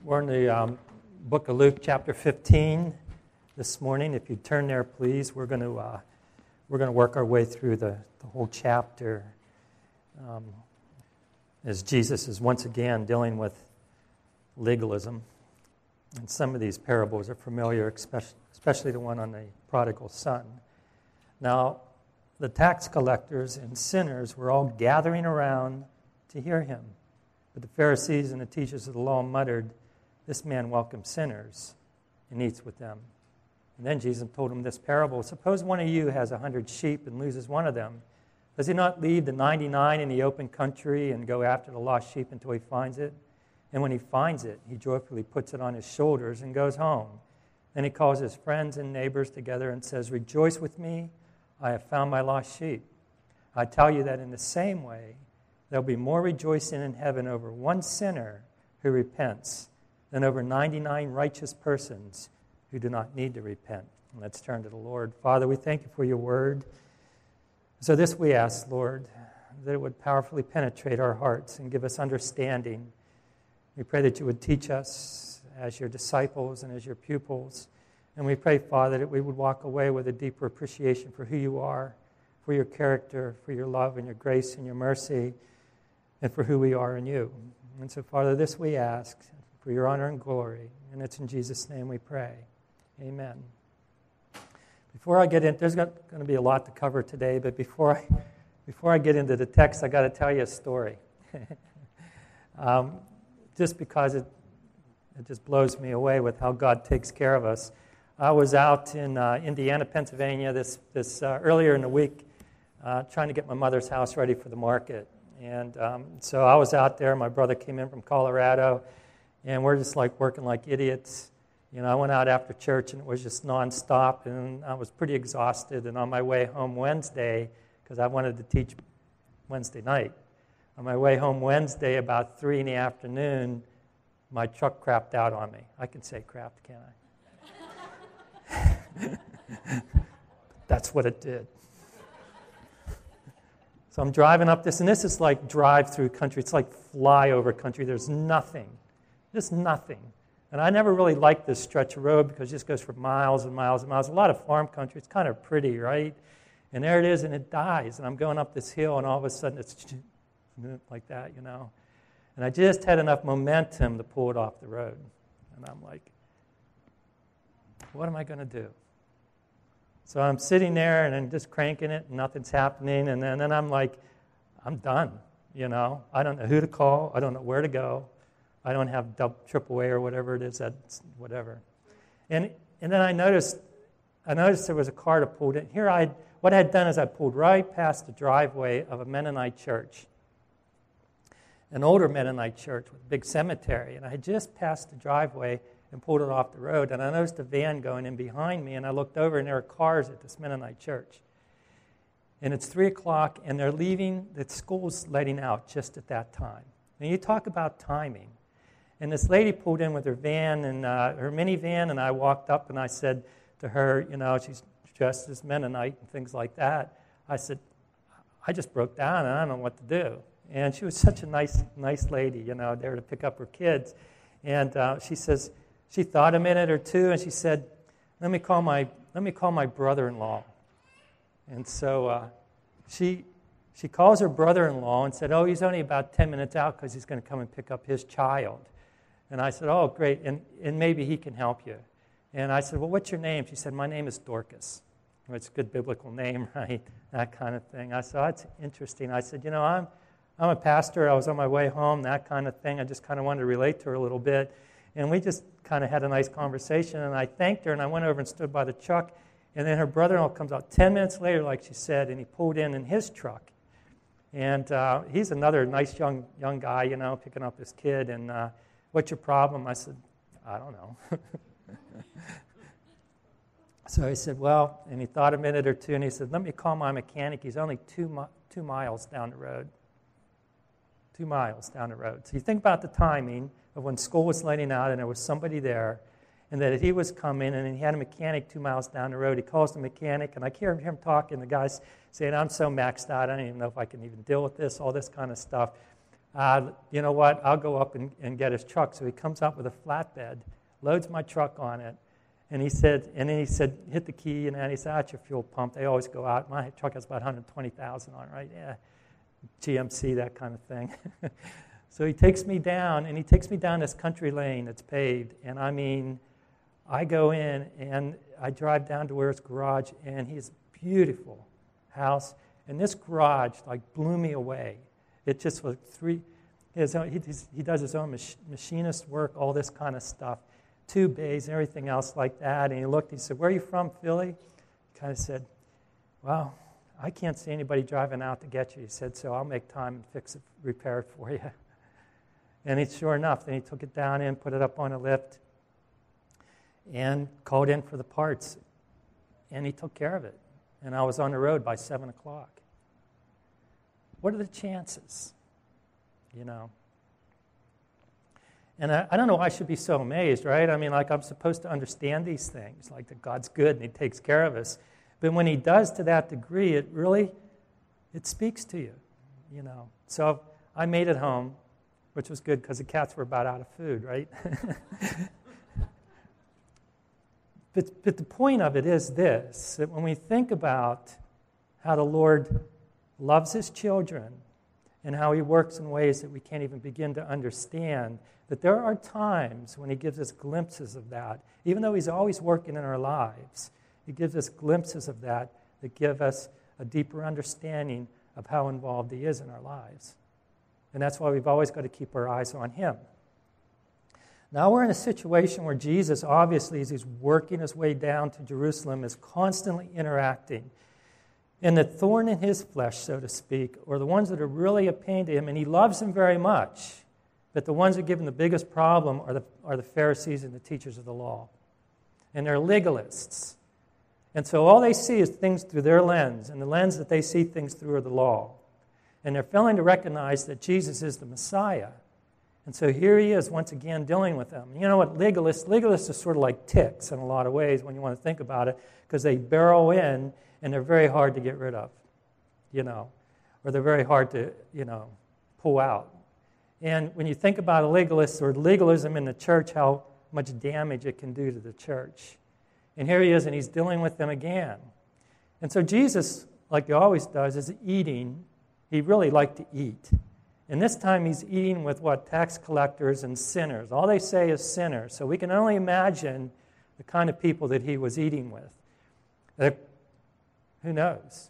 We're in the book of Luke, chapter 15, this morning. If you turn there, please, we're going to work our way through the whole chapter as Jesus is once again dealing with legalism. And some of these parables are familiar, especially the one on the prodigal son. Now, the tax collectors and sinners were all gathering around to hear him. But the Pharisees and the teachers of the law muttered, "This man welcomes sinners and eats with them." And then Jesus told him this parable. "Suppose one of you has 100 sheep and loses one of them. Does he not leave the 99 in the open country and go after the lost sheep until he finds it? And when he finds it, he joyfully puts it on his shoulders and goes home. Then he calls his friends and neighbors together and says, 'Rejoice with me, I have found my lost sheep.' I tell you that in the same way, there will be more rejoicing in heaven over one sinner who repents than over 99 righteous persons who do not need to repent." Let's turn to the Lord. Father, we thank you for your word. So this we ask, Lord, that it would powerfully penetrate our hearts and give us understanding. We pray that you would teach us as your disciples and as your pupils. And we pray, Father, that we would walk away with a deeper appreciation for who you are, for your character, for your love and your grace and your mercy, and for who we are in you. And so, Father, this we ask for your honor and glory, and it's in Jesus' name we pray. Amen. Before I get in, there's going to be a lot to cover today, but before I get into the text, I got to tell you a story. Just because it just blows me away with how God takes care of us. I was out in Indiana, Pennsylvania this earlier in the week trying to get my mother's house ready for the market. And so I was out there. My brother came in from Colorado, and we're just like working like idiots. You know, I went out after church, and it was just nonstop, and I was pretty exhausted. And on my way home Wednesday, because I wanted to teach Wednesday night, on my way home Wednesday about 3 in the afternoon, my truck crapped out on me. I can say crapped, can't I? That's what it did. So I'm driving up this, and this is like drive-through country. It's like flyover country. There's nothing, just nothing. And I never really liked this stretch of road because it just goes for miles and miles and miles. A lot of farm country. It's kind of pretty, right? And there it is, and it dies. And I'm going up this hill, and all of a sudden it's like that, you know. And I just had enough momentum to pull it off the road. And I'm like, what am I going to do? So I'm sitting there and I'm just cranking it and nothing's happening. And then I'm like, I'm done, you know. I don't know who to call. I don't know where to go. I don't have AAA or whatever it is. That's whatever. And then I noticed there was a car that pulled in. What I had done is I pulled right past the driveway of a Mennonite church, an older Mennonite church with a big cemetery. And I had just passed the driveway and pulled it off the road, and I noticed a van going in behind me, and I looked over, and there were cars at this Mennonite church. And it's 3 o'clock, and they're leaving, the school's letting out just at that time. And you talk about timing. And this lady pulled in with her van, and her minivan, and I walked up, and I said to her, you know, she's dressed as Mennonite and things like that. I said, I just broke down, and I don't know what to do. And she was such a nice lady, you know, there to pick up her kids. And she says, she thought a minute or two, and she said, let me call my brother-in-law. And so she calls her brother-in-law and said, oh, he's only about 10 minutes out because he's going to come and pick up his child. And I said, oh, great, and maybe he can help you. And I said, well, what's your name? She said, my name is Dorcas. Well, it's a good biblical name, right? That kind of thing. I said, oh, that's interesting. I said, you know, I'm a pastor. I was on my way home, that kind of thing. I just kind of wanted to relate to her a little bit. And we just kind of had a nice conversation, and I thanked her, and I went over and stood by the truck, and then her brother-in-law comes out 10 minutes later, like she said, and he pulled in his truck. And he's another nice young guy, you know, picking up his kid, and what's your problem? I said, I don't know. So he said, well, and he thought a minute or two, and he said, let me call my mechanic. He's only 2 miles down the road. 2 miles down the road. So you think about the timing of when school was letting out and there was somebody there, and that he was coming, and he had a mechanic 2 miles down the road. He calls the mechanic, and I hear him talking. The guy's saying, I'm so maxed out, I don't even know if I can even deal with this, all this kind of stuff. you know what, I'll go up and get his truck. So he comes up with a flatbed, loads my truck on it, and he said, hit the key, and then he said, that's your fuel pump. They always go out. My truck has about 120,000 on it, right? Yeah, GMC, that kind of thing. So he takes me down, and he takes me down this country lane that's paved, and I mean, I go in, and I drive down to where his garage, and his beautiful house, and this garage, like, blew me away. It just was he does his own machinist work, all this kind of stuff, 2 bays and everything else like that, and he looked, he said, where are you from, Philly? He kind of said, well, I can't see anybody driving out to get you. He said, so I'll make time and fix it, repair it for you. And sure enough, then he took it down in, put it up on a lift, and called in for the parts. And he took care of it. And I was on the road by 7 o'clock. What are the chances? You know? And I don't know why I should be so amazed, right? I mean, like, I'm supposed to understand these things, like that God's good and he takes care of us. But when he does to that degree, it speaks to you, you know. So I made it home, which was good because the cats were about out of food, right? But the point of it is this, that when we think about how the Lord loves his children and how he works in ways that we can't even begin to understand, that there are times when he gives us glimpses of that. Even though he's always working in our lives, he gives us glimpses of that give us a deeper understanding of how involved he is in our lives. And that's why we've always got to keep our eyes on him. Now we're in a situation where Jesus, obviously, as he's working his way down to Jerusalem, is constantly interacting. And the thorn in his flesh, so to speak, or the ones that are really a pain to him, and he loves them very much, but the ones that give him the biggest problem are the Pharisees and the teachers of the law. And they're legalists. And so all they see is things through their lens, and the lens that they see things through are the law. And they're failing to recognize that Jesus is the Messiah. And so here he is once again dealing with them. You know what, legalists are sort of like ticks in a lot of ways when you want to think about it, because they burrow in and they're very hard to get rid of, you know, or they're very hard to, you know, pull out. And when you think about a legalist or legalism in the church, how much damage it can do to the church. And here he is, and he's dealing with them again. And so Jesus, like he always does, is eating. He really liked to eat. And this time he's eating with what? Tax collectors and sinners. All they say is sinners. So we can only imagine the kind of people that he was eating with. Who knows?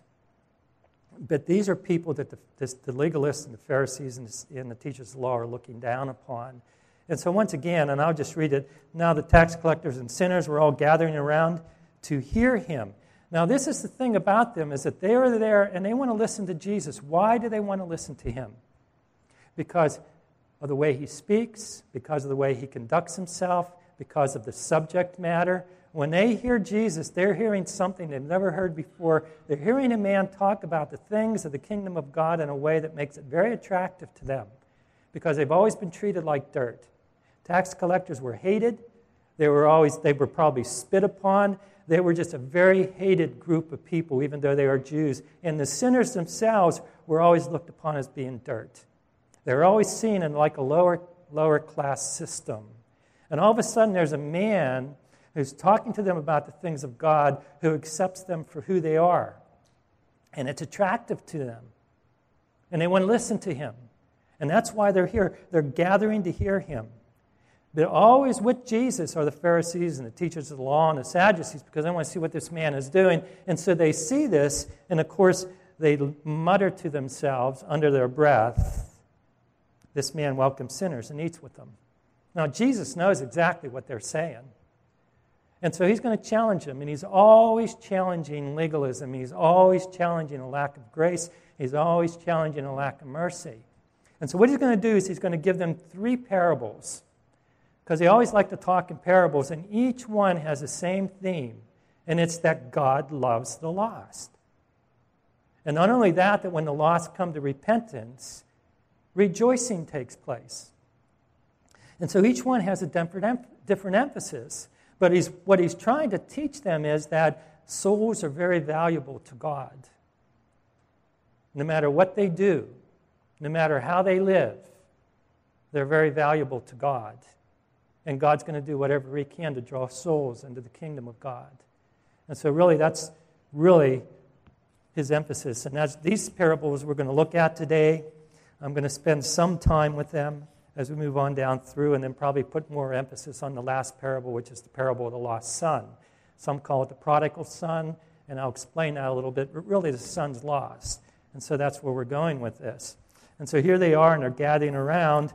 But these are people that the legalists and the Pharisees and the teachers of the law are looking down upon. And so once again, and I'll just read it, now the tax collectors and sinners were all gathering around to hear him. Now this is the thing about them, is that they are there and they want to listen to Jesus. Why do they want to listen to him? Because of the way he speaks, because of the way he conducts himself, because of the subject matter. When they hear Jesus, they're hearing something they've never heard before. They're hearing a man talk about the things of the kingdom of God in a way that makes it very attractive to them, because they've always been treated like dirt. Tax collectors were hated. They were probably spit upon. They were just a very hated group of people, even though they are Jews. And the sinners themselves were always looked upon as being dirt. They were always seen in like a lower class system. And all of a sudden there's a man who's talking to them about the things of God, who accepts them for who they are. And it's attractive to them. And they want to listen to him. And that's why they're here. They're gathering to hear him. But always with Jesus are the Pharisees and the teachers of the law and the Sadducees, because they want to see what this man is doing. And so they see this, and of course they mutter to themselves under their breath, this man welcomes sinners and eats with them. Now Jesus knows exactly what they're saying. And so he's going to challenge them, and he's always challenging legalism. He's always challenging a lack of grace. He's always challenging a lack of mercy. And so what he's going to do is he's going to give them 3 parables, because they always like to talk in parables, and each one has the same theme, and it's that God loves the lost. And not only that when the lost come to repentance, rejoicing takes place. And so each one has a different emphasis. But what he's trying to teach them is that souls are very valuable to God. No matter what they do, no matter how they live, They're very valuable to God. And God's going to do whatever he can to draw souls into the kingdom of God. And so really, that's really his emphasis. And that's these parables we're going to look at today. I'm going to spend some time with them as we move on down through, and then probably put more emphasis on the last parable, which is the parable of the lost son. Some call it the prodigal son, and I'll explain that a little bit, but really the son's lost. And so that's where we're going with this. And so here they are, and they're gathering around.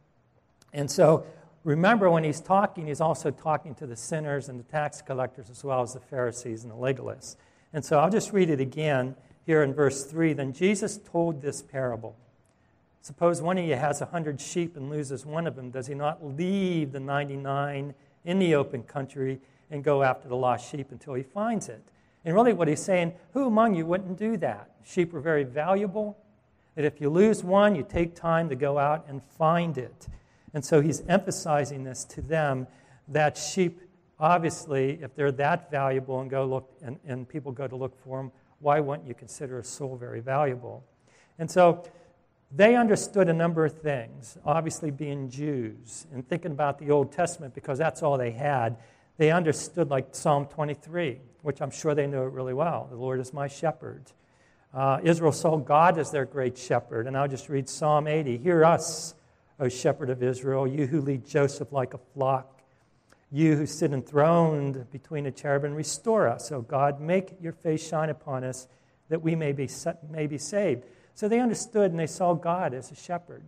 And so remember, when he's talking, he's also talking to the sinners and the tax collectors as well as the Pharisees and the legalists. And so I'll just read it again here in verse 3. Then Jesus told this parable. Suppose one of you has 100 sheep and loses one of them. Does he not leave the 99 in the open country and go after the lost sheep until he finds it? And really what he's saying, who among you wouldn't do that? Sheep are very valuable. That if you lose one, you take time to go out and find it. And so he's emphasizing this to them, that sheep, obviously, if they're that valuable and go look and people go to look for them, why wouldn't you consider a soul very valuable? And so they understood a number of things, obviously being Jews, and thinking about the Old Testament because that's all they had. They understood like Psalm 23, which I'm sure they know it really well. The Lord is my shepherd. Israel saw God as their great shepherd. And I'll just read Psalm 80. Hear us, O shepherd of Israel, you who lead Joseph like a flock, you who sit enthroned between the cherubim, restore us, O God. Make your face shine upon us that we may be saved. So they understood and they saw God as a shepherd,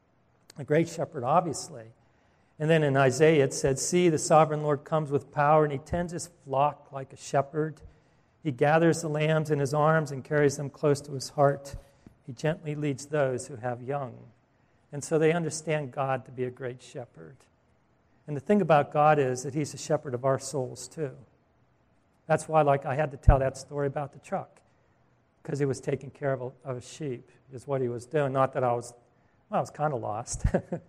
a great shepherd, obviously. And then in Isaiah it said, see, the sovereign Lord comes with power, and he tends his flock like a shepherd. He gathers the lambs in his arms and carries them close to his heart. He gently leads those who have young. And so they understand God to be a great shepherd. And the thing about God is that he's a shepherd of our souls too. That's why, like, I had to tell that story about the truck, because he was taking care of a sheep, is what he was doing. Not that I was kind of lost.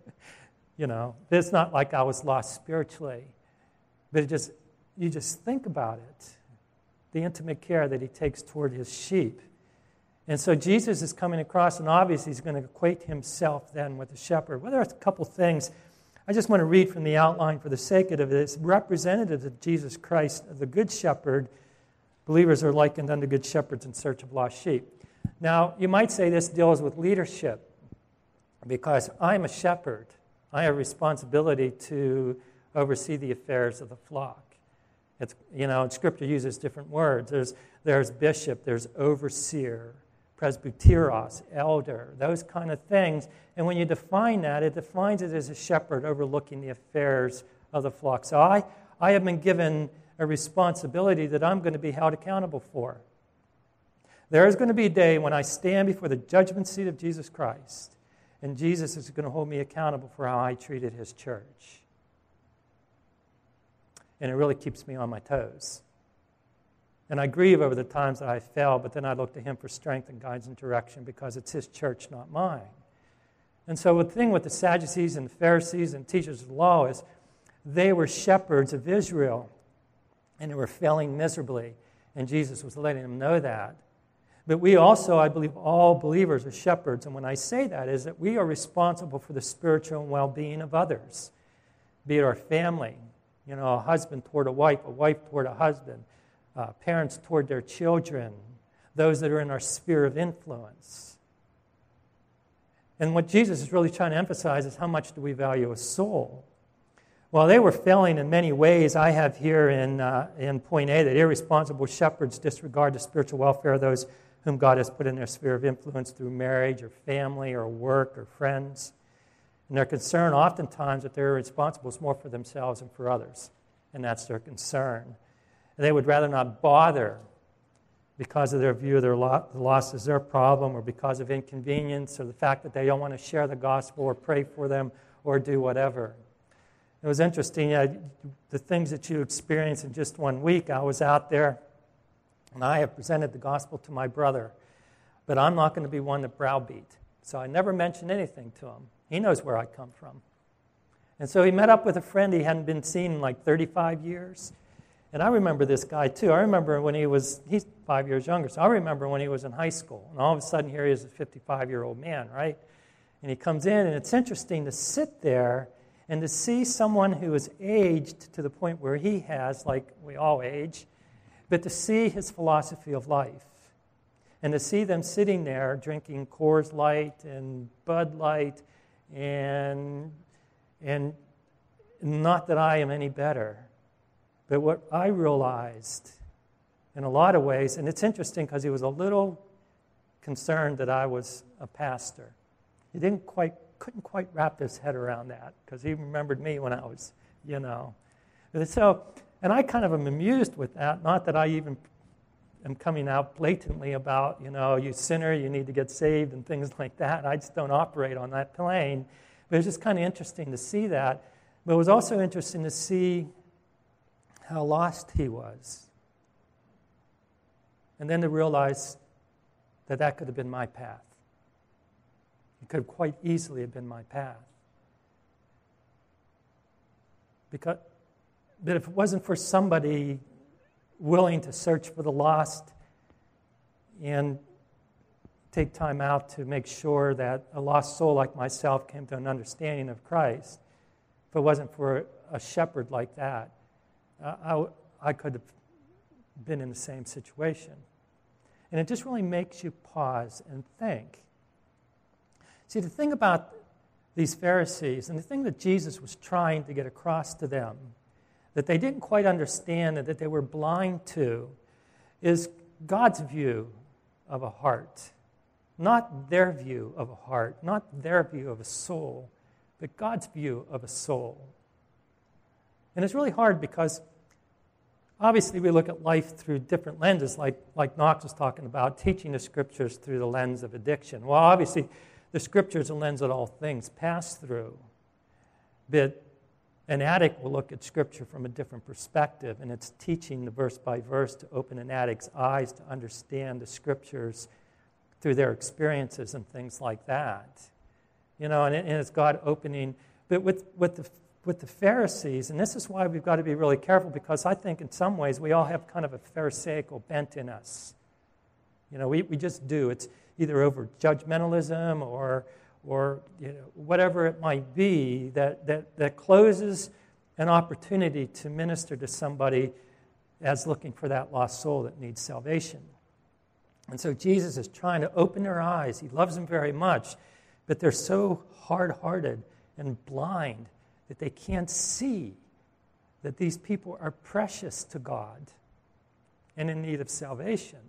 You know, it's not like I was lost spiritually. But you just think about it, the intimate care that he takes toward his sheep. And so Jesus is coming across, and obviously he's going to equate himself then with the shepherd. Well, there are a couple things I just want to read from the outline for the sake of it. It's representative of Jesus Christ, the good shepherd. Believers are likened unto good shepherds in search of lost sheep. Now, you might say this deals with leadership, because I'm a shepherd. I have responsibility to oversee the affairs of the flock. It's, Scripture uses different words. There's bishop, there's overseer, presbyteros, elder, those kind of things. And when you define that, it defines it as a shepherd overlooking the affairs of the flock. So I have been given a responsibility that I'm going to be held accountable for. There is going to be a day when I stand before the judgment seat of Jesus Christ, and Jesus is going to hold me accountable for how I treated his church. And it really keeps me on my toes. And I grieve over the times that I failed, but then I look to him for strength and guidance and direction, because it's his church, not mine. And so the thing with the Sadducees and the Pharisees and teachers of the law is they were shepherds of Israel, and they were failing miserably, and Jesus was letting them know that. But we also, I believe, all believers are shepherds, and when I say that is that we are responsible for the spiritual well-being of others, be it our family, a husband toward a wife toward a husband, parents toward their children, those that are in our sphere of influence. And what Jesus is really trying to emphasize is how much do we value a soul. Well, they were failing in many ways. I have here in point A that irresponsible shepherds disregard the spiritual welfare of those whom God has put in their sphere of influence through marriage or family or work or friends. And their concern oftentimes that they're responsible is more for themselves and for others. And that's their concern. And they would rather not bother because of their view of the loss is their problem, or because of inconvenience, or the fact that they don't want to share the gospel or pray for them or do whatever. It was interesting, the things that you experience in just 1 week. I was out there, and I have presented the gospel to my brother, but I'm not going to be one to browbeat. So I never mentioned anything to him. He knows where I come from. And so he met up with a friend he hadn't been seen in like 35 years. And I remember this guy too. I remember when he's 5 years younger, so I remember when he was in high school. And all of a sudden here he is, a 55-year-old man, right? And he comes in, and it's interesting to sit there and to see someone who is aged to the point where he has, like we all age, but to see his philosophy of life. And to see them sitting there drinking Coors Light and Bud Light, and not that I am any better, but what I realized in a lot of ways, and it's interesting because he was a little concerned that I was a pastor. He couldn't quite wrap his head around that because he remembered me when I was, And I kind of am amused with that, not that I even am coming out blatantly about, you sinner, you need to get saved and things like that. I just don't operate on that plane. But it's just kind of interesting to see that. But it was also interesting to see how lost he was. And then to realize that could have been my path. It could quite easily have been my path. But if it wasn't for somebody willing to search for the lost and take time out to make sure that a lost soul like myself came to an understanding of Christ, if it wasn't for a shepherd like that, I could have been in the same situation. And it just really makes you pause and think. See, the thing about these Pharisees, and the thing that Jesus was trying to get across to them, that they didn't quite understand and that they were blind to, is God's view of a heart. Not their view of a heart, not their view of a soul, but God's view of a soul. And it's really hard because obviously we look at life through different lenses, like Knox was talking about, teaching the Scriptures through the lens of addiction. Well, obviously, the Scripture is a lens that all things pass through. But an addict will look at Scripture from a different perspective, and it's teaching the verse by verse to open an addict's eyes to understand the Scriptures through their experiences and things like that. And it's God opening. But with the Pharisees, and this is why we've got to be really careful, because I think in some ways we all have kind of a Pharisaical bent in us. We just do. It's either over judgmentalism or whatever it might be that closes an opportunity to minister to somebody as looking for that lost soul that needs salvation. And so Jesus is trying to open their eyes. He loves them very much, but they're so hard-hearted and blind that they can't see that these people are precious to God and in need of salvation.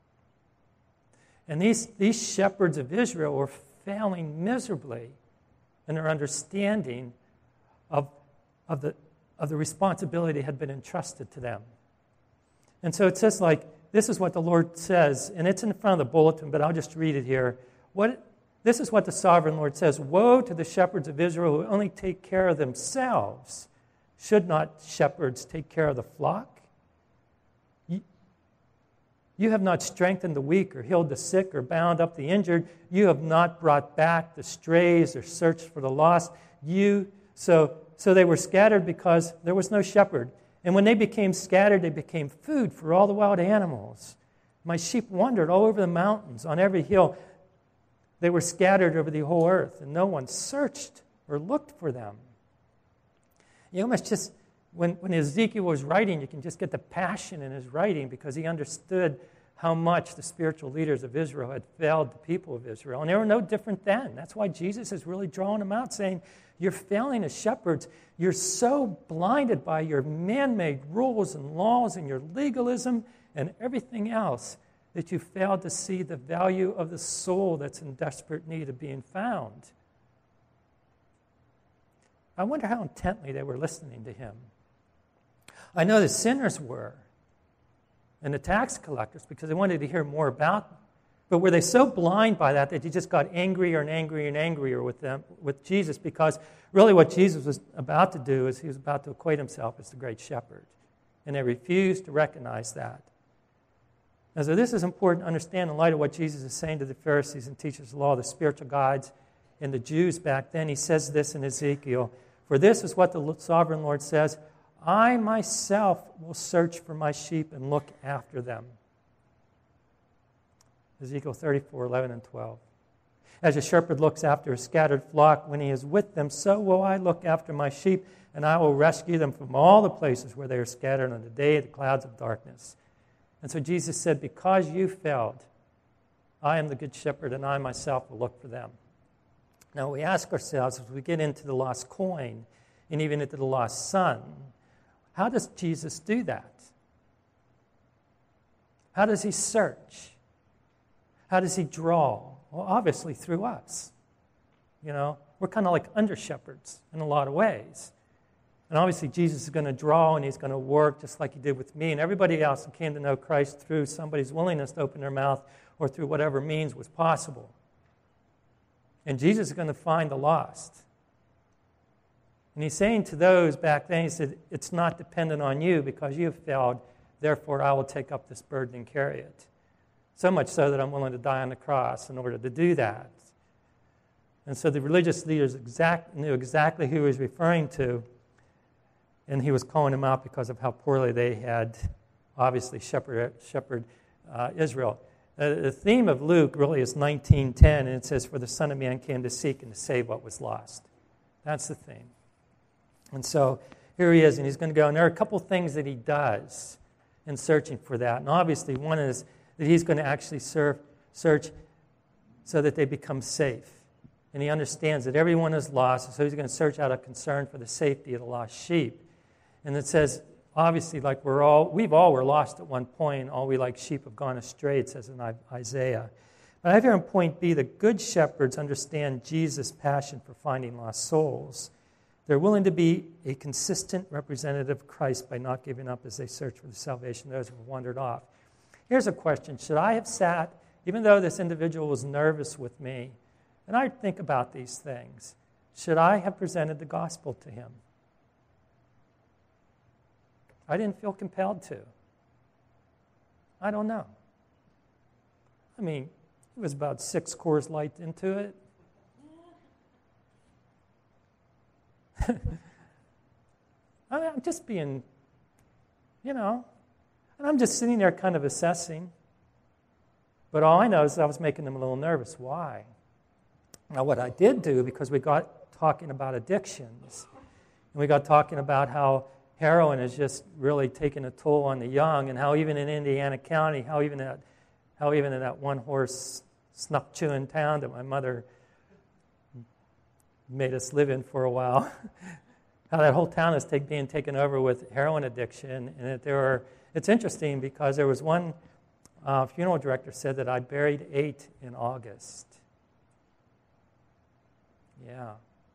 And these shepherds of Israel were failing miserably in their understanding of the responsibility that had been entrusted to them. And so it says, this is what the Lord says, and it's in front of the bulletin, but I'll just read it here. This is what the sovereign Lord says: "Woe to the shepherds of Israel who only take care of themselves. Should not shepherds take care of the flock? You have not strengthened the weak or healed the sick or bound up the injured. You have not brought back the strays or searched for the lost. So they were scattered because there was no shepherd. And when they became scattered, they became food for all the wild animals. My sheep wandered all over the mountains, on every hill. They were scattered over the whole earth, and no one searched or looked for them." You almost just, when Ezekiel was writing, you can just get the passion in his writing because he understood how much the spiritual leaders of Israel had failed the people of Israel. And they were no different then. That's why Jesus is really drawing them out, saying, you're failing as shepherds. You're so blinded by your man-made rules and laws and your legalism and everything else that you failed to see the value of the soul that's in desperate need of being found. I wonder how intently they were listening to him. I know the sinners were, and the tax collectors, because they wanted to hear more about them. But were they so blind by that you just got angrier and angrier and angrier with Jesus? Because really what Jesus was about to do is he was about to equate himself as the great shepherd. And they refused to recognize that. And so this is important to understand in light of what Jesus is saying to the Pharisees and teachers of the law, the spiritual guides, and the Jews back then. He says this in Ezekiel: "For this is what the sovereign Lord says, I myself will search for my sheep and look after them." Ezekiel 34:11 and 12. As a shepherd looks after a scattered flock when he is with them, so will I look after my sheep, and I will rescue them from all the places where they are scattered on the day of the clouds of darkness. And so Jesus said, because you failed, I am the good shepherd, and I myself will look for them. Now we ask ourselves, as we get into the lost coin, and even into the lost son, how does Jesus do that? How does he search? How does he draw? Well, obviously through us. You know, we're kind of like under-shepherds in a lot of ways. And obviously Jesus is going to draw and he's going to work just like he did with me and everybody else who came to know Christ through somebody's willingness to open their mouth or through whatever means was possible. And Jesus is going to find the lost. And he's saying to those back then, he said, it's not dependent on you because you have failed, therefore I will take up this burden and carry it. So much so that I'm willing to die on the cross in order to do that. And so the religious leaders knew exactly who he was referring to, and he was calling them out because of how poorly they had obviously shepherded Israel. The theme of Luke really is 19:10, and it says, for the Son of Man came to seek and to save what was lost. That's the theme. And so here he is, and he's going to go, and there are a couple things that he does in searching for that. And obviously one is that he's going to actually search so that they become safe. And he understands that everyone is lost, so he's going to search out of concern for the safety of the lost sheep. And it says, obviously, like we've all were lost at one point, all we like sheep have gone astray, it says in Isaiah. But I have here in point B, the good shepherds understand Jesus' passion for finding lost souls. They're willing to be a consistent representative of Christ by not giving up as they search for the salvation of those who have wandered off. Here's a question. Should I have sat, even though this individual was nervous with me, and I think about these things, should I have presented the gospel to him? I didn't feel compelled to. I don't know. I mean, it was about 6 Coors Light into it. I'm just being, and I'm just sitting there kind of assessing. But all I know is I was making them a little nervous. Why? Now, what I did do, because we got talking about addictions, and we got talking about how heroin is just really taking a toll on the young, and how even in Indiana County, how even in that one-horse snuff-chewing town that my mother made us live in for a while, how that whole town is being taken over with heroin addiction. And it's interesting because there was one funeral director said that I buried 8 in August. Yeah.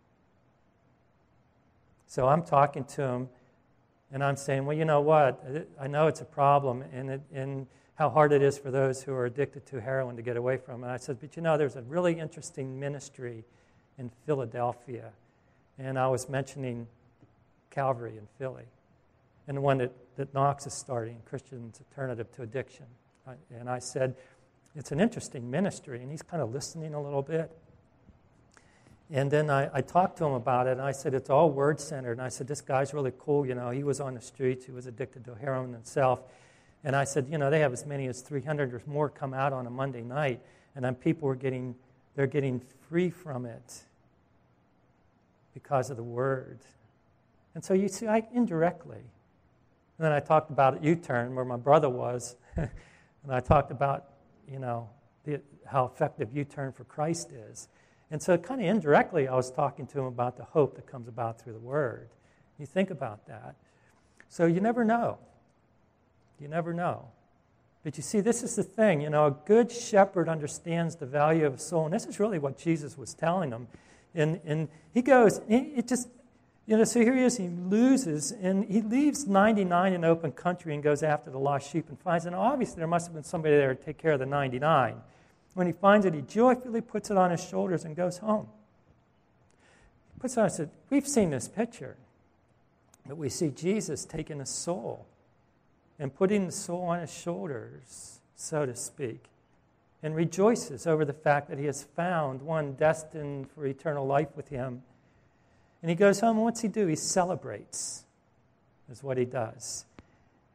So I'm talking to him, and I'm saying, well, you know what? I know it's a problem, and how hard it is for those who are addicted to heroin to get away from it. And I said, but there's a really interesting ministry in Philadelphia. And I was mentioning Calvary in Philly, and the one that Knox is starting, Christians Alternative to Addiction. And I said, it's an interesting ministry, and he's kind of listening a little bit. And then I talked to him about it, and I said, it's all word-centered. And I said, this guy's really cool. He was on the streets. He was addicted to heroin himself. And I said, they have as many as 300 or more come out on a Monday night, and then people are getting free from it because of the word. And so you see, indirectly. And then I talked about U-turn, where my brother was, and I talked about, how effective U-turn for Christ is. And so kind of indirectly, I was talking to him about the hope that comes about through the Word. You think about that. So you never know. You never know. But you see, this is the thing. A good shepherd understands the value of a soul. And this is really what Jesus was telling them. And he goes, so here he is, he loses, and he leaves 99 in open country and goes after the lost sheep and finds it. And obviously, there must have been somebody there to take care of the 99. When he finds it, he joyfully puts it on his shoulders and goes home. He puts it on and said, we've seen this picture, but we see Jesus taking a soul and putting the soul on his shoulders, so to speak, and rejoices over the fact that he has found one destined for eternal life with him. And he goes home, and what's he do? He celebrates, is what he does.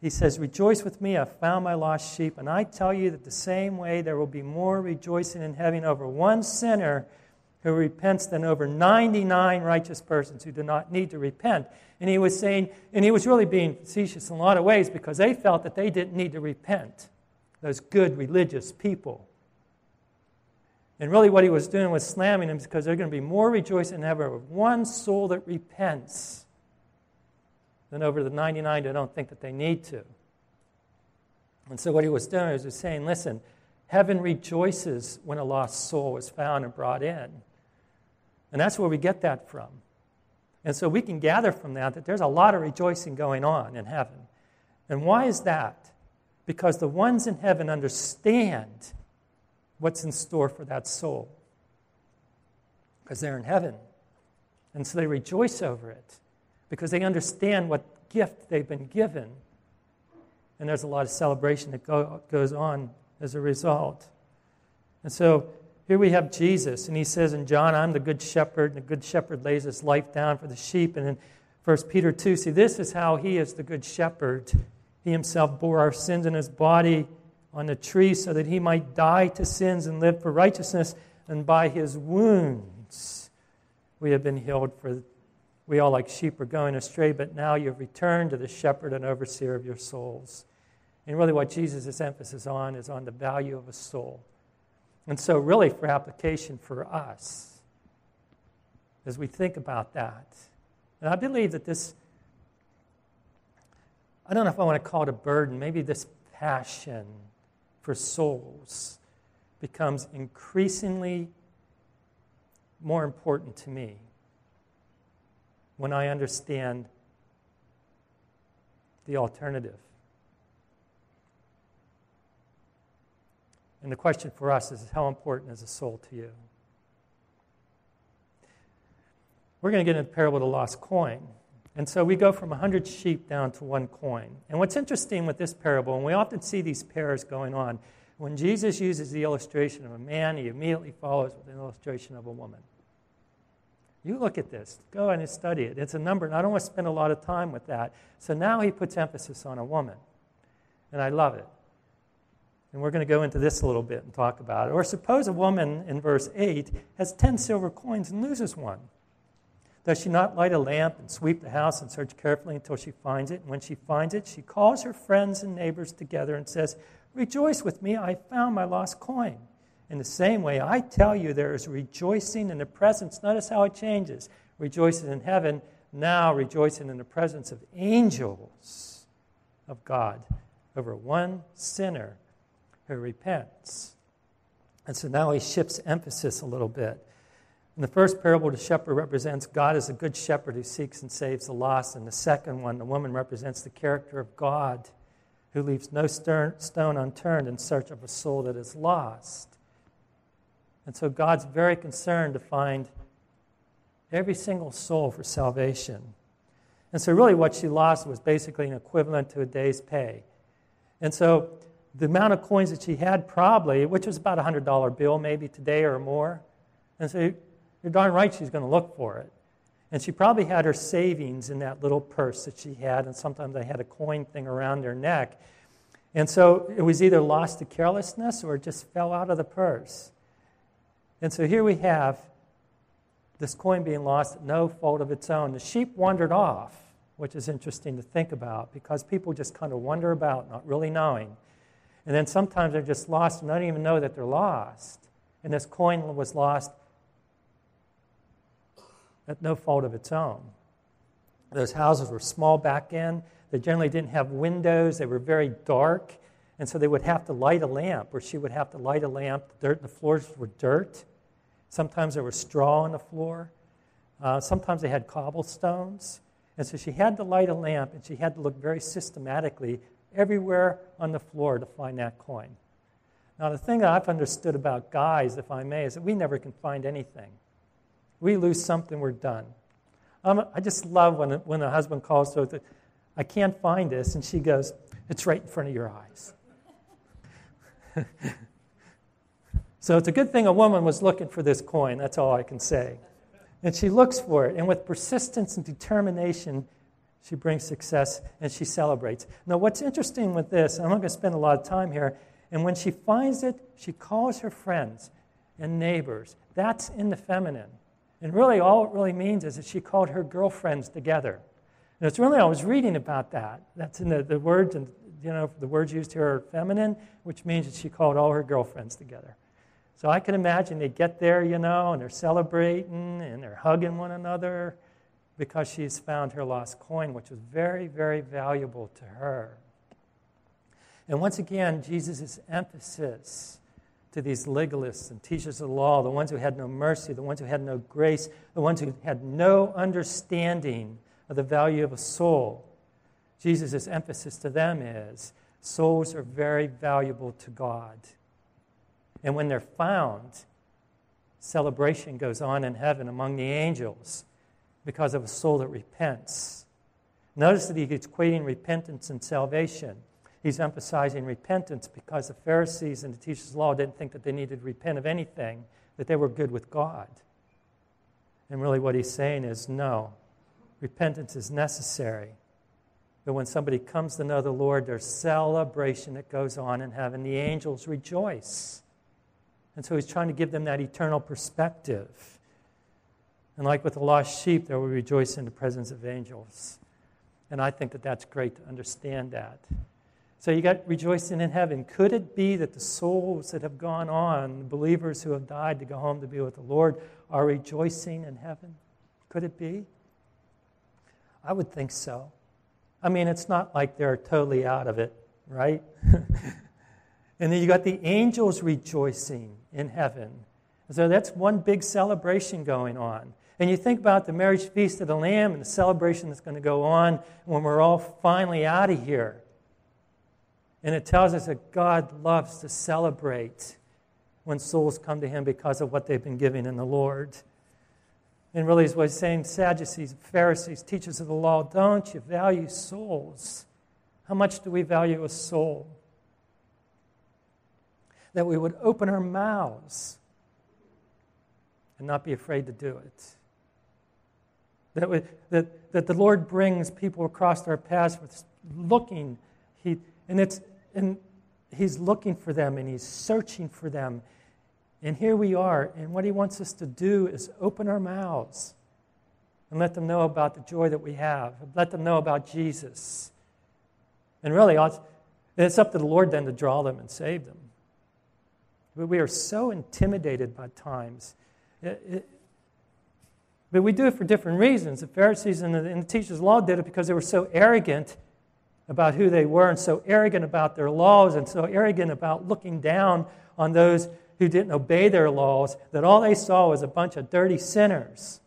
He says, rejoice with me, I found my lost sheep. And I tell you that the same way there will be more rejoicing in heaven over one sinner who repents than over 99 righteous persons who do not need to repent. And he was saying, and he was really being facetious in a lot of ways because they felt that they didn't need to repent, those good religious people. And really what he was doing was slamming them because they're going to be more rejoicing in heaven over one soul that repents than over the 99 that don't think that they need to. And so what he was doing is saying, listen, heaven rejoices when a lost soul is found and brought in. And that's where we get that from. And so we can gather from that there's a lot of rejoicing going on in heaven. And why is that? Because the ones in heaven understand what's in store for that soul. Because they're in heaven. And so they rejoice over it. Because they understand what gift they've been given. And there's a lot of celebration that goes on as a result. And so here we have Jesus, and he says in John, I'm the good shepherd, and the good shepherd lays his life down for the sheep. And in 1 Peter 2, see, this is how he is the good shepherd. He himself bore our sins in his body on the tree so that he might die to sins and live for righteousness. And by his wounds we have been healed. For we all like sheep are going astray, but now you've returned to the shepherd and overseer of your souls. And really what Jesus' emphasis on is on the value of a soul. And so really for application for us, as we think about that, and I believe that this, I don't know if I want to call it a burden, maybe this passion for souls becomes increasingly more important to me when I understand the alternative. And the question for us is, how important is a soul to you? We're going to get into the parable of the lost coin. And so we go from 100 sheep down to one coin. And what's interesting with this parable, and we often see these pairs going on, when Jesus uses the illustration of a man, he immediately follows with an illustration of a woman. You look at this. Go and study it. It's a number, and I don't want to spend a lot of time with that. So now he puts emphasis on a woman. And I love it. And we're going to go into this a little bit and talk about it. Or suppose a woman in verse 8 has 10 silver coins and loses one. Does she not light a lamp and sweep the house and search carefully until she finds it? And when she finds it, she calls her friends and neighbors together and says, rejoice with me, I found my lost coin. In the same way, I tell you, there is rejoicing in the presence. Notice how it changes. Rejoicing in heaven, now rejoicing in the presence of angels of God over one sinner who repents. And so now he shifts emphasis a little bit. In the first parable, the shepherd represents God as a good shepherd who seeks and saves the lost. And the second one, the woman represents the character of God who leaves no stone unturned in search of a soul that is lost. And so God's very concerned to find every single soul for salvation. And so really what she lost was basically an equivalent to a day's pay. And so the amount of coins that she had probably, which was about a $100 bill maybe today or more, and so you're darn right she's going to look for it. And she probably had her savings in that little purse that she had, and sometimes they had a coin thing around their neck. And so it was either lost to carelessness or it just fell out of the purse. And so here we have this coin being lost at no fault of its own. The sheep wandered off, which is interesting to think about because people just kind of wander about not really knowing. And then sometimes they're just lost and don't even know that they're lost. And this coin was lost at no fault of its own. Those houses were small back in. They generally didn't have windows. They were very dark. And so they would have to light a lamp, or she would have to light a lamp. The floors were dirt. Sometimes there was straw on the floor. Sometimes they had cobblestones. And so she had to light a lamp, and she had to look very systematically everywhere on the floor to find that coin. Now, the thing that I've understood about guys, if I may, is that we never can find anything. We lose something, we're done. I just love when a husband calls her, I can't find this, and she goes, it's right in front of your eyes. So it's a good thing a woman was looking for this coin, that's all I can say. And she looks for it, and with persistence and determination, She brings success, and she celebrates. Now, what's interesting with this, and I'm not going to spend a lot of time here, and when she finds it, she calls her friends and neighbors. That's in the feminine. And really, all it really means is that she called her girlfriends together. And it's really, I was reading about that. That's in the words, and the words used here are feminine, which means that she called all her girlfriends together. So I can imagine they get there, and they're celebrating, and they're hugging one another because she's found her lost coin, which was very, very valuable to her. And once again, Jesus' emphasis to these legalists and teachers of the law, the ones who had no mercy, the ones who had no grace, the ones who had no understanding of the value of a soul. Jesus' emphasis to them is souls are very valuable to God. And when they're found, celebration goes on in heaven among the angels because of a soul that repents. Notice that he's equating repentance and salvation. He's emphasizing repentance because the Pharisees and the teachers of the law didn't think that they needed to repent of anything, that they were good with God. And really what he's saying is, no, repentance is necessary. But when somebody comes to know the Lord, there's celebration that goes on in heaven. The angels rejoice. And so he's trying to give them that eternal perspective. And like with the lost sheep, they will rejoice in the presence of angels. And I think that that's great to understand that. So you got rejoicing in heaven. Could it be that the souls that have gone on, the believers who have died to go home to be with the Lord, are rejoicing in heaven? Could it be? I would think so. I mean, it's not like they're totally out of it, right? And then you got the angels rejoicing in heaven. So that's one big celebration going on. And you think about the marriage feast of the Lamb and the celebration that's going to go on when we're all finally out of here. And it tells us that God loves to celebrate when souls come to Him because of what they've been given in the Lord. And really is what he's saying, Sadducees, Pharisees, teachers of the law, don't you value souls? How much do we value a soul? That we would open our mouths and not be afraid to do it. That the Lord brings people across our paths with looking, and He's looking for them and He's searching for them. And here we are, and what He wants us to do is open our mouths and let them know about the joy that we have. Let them know about Jesus. And really, it's up to the Lord then to draw them and save them. But we are so intimidated by times. But we do it for different reasons. The Pharisees and the teachers of the law did it because they were so arrogant about who they were and so arrogant about their laws and so arrogant about looking down on those who didn't obey their laws, that all they saw was a bunch of dirty sinners.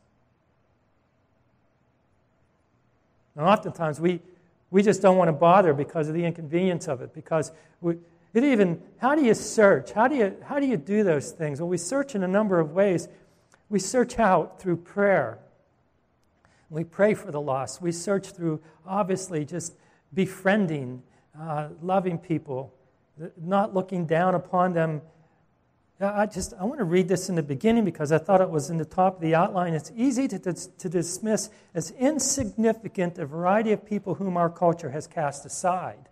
And oftentimes we just don't want to bother because of the inconvenience of it. Because how do you search? How do you do those things? Well, we search in a number of ways. We search out through prayer. We pray for the lost. We search through, obviously, just befriending, loving people, not looking down upon them. I want to read this in the beginning because I thought it was in the top of the outline. It's easy to dismiss as insignificant a variety of people whom our culture has cast aside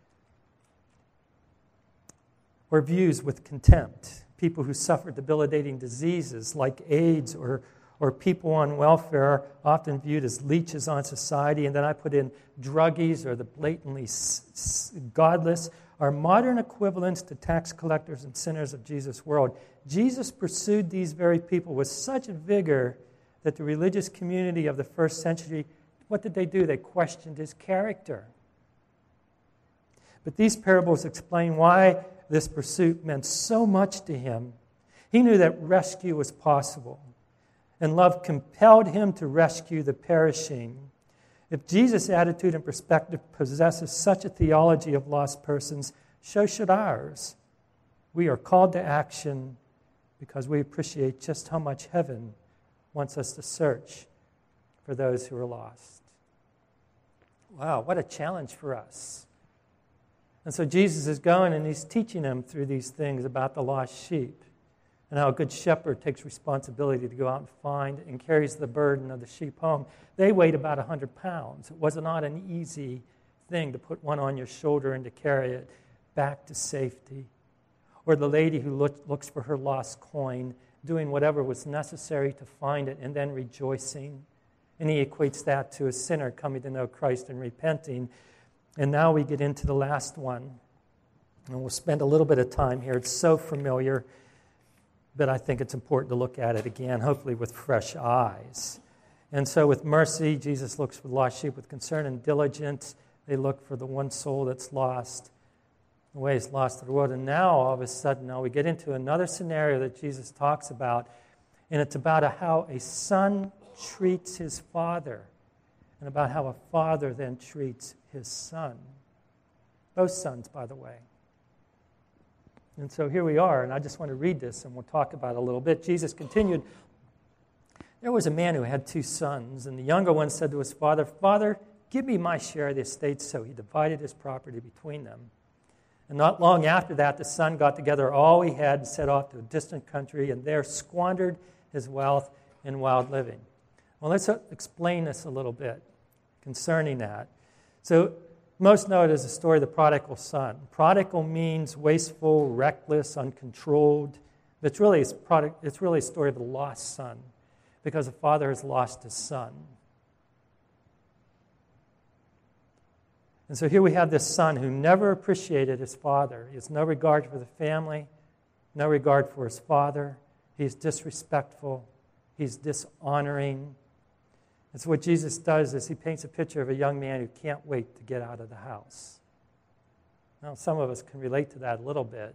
or views with contempt. People who suffer debilitating diseases like AIDS or people on welfare, often viewed as leeches on society. And then I put in druggies or the blatantly godless, are modern equivalents to tax collectors and sinners of Jesus' world. Jesus pursued these very people with such vigor that the religious community of the first century, what did they do? They questioned His character. But these parables explain why this pursuit meant so much to Him. He knew that rescue was possible, and love compelled Him to rescue the perishing. If Jesus' attitude and perspective possesses such a theology of lost persons, so should ours. We are called to action because we appreciate just how much heaven wants us to search for those who are lost. Wow, what a challenge for us. And so Jesus is going and He's teaching them through these things about the lost sheep. and how a good shepherd takes responsibility to go out and find and carries the burden of the sheep home. They weighed about 100 pounds. It was not an easy thing to put one on your shoulder and to carry it back to safety. Or the lady who looks for her lost coin, doing whatever was necessary to find it and then rejoicing. And he equates that to a sinner coming to know Christ and repenting. And now we get into the last one. And we'll spend a little bit of time here. It's so familiar, but I think it's important to look at it again, hopefully with fresh eyes. And so with mercy, Jesus looks for the lost sheep. With concern and diligence, they look for the one soul that's lost, the way he's lost to the world. And now, all of a sudden, now we get into another scenario that Jesus talks about, and it's about how a son treats his father, and about how a father then treats his son. Both sons, by the way. And so here we are, and I just want to read this, and we'll talk about it a little bit. Jesus continued, "There was a man who had 2 sons, and the younger one said to his father, 'Father, give me my share of the estate.' So he divided his property between them. And not long after that, the son got together all he had and set off to a distant country, and there squandered his wealth in wild living." Well, let's explain this a little bit concerning that. So, most know it as the story of the prodigal son. Prodigal means wasteful, reckless, uncontrolled. But it's really a story of the lost son, because the father has lost his son. And so here we have this son who never appreciated his father. He has no regard for the family, no regard for his father. He's disrespectful. He's dishonoring. And so what Jesus does is he paints a picture of a young man who can't wait to get out of the house. Now, some of us can relate to that a little bit.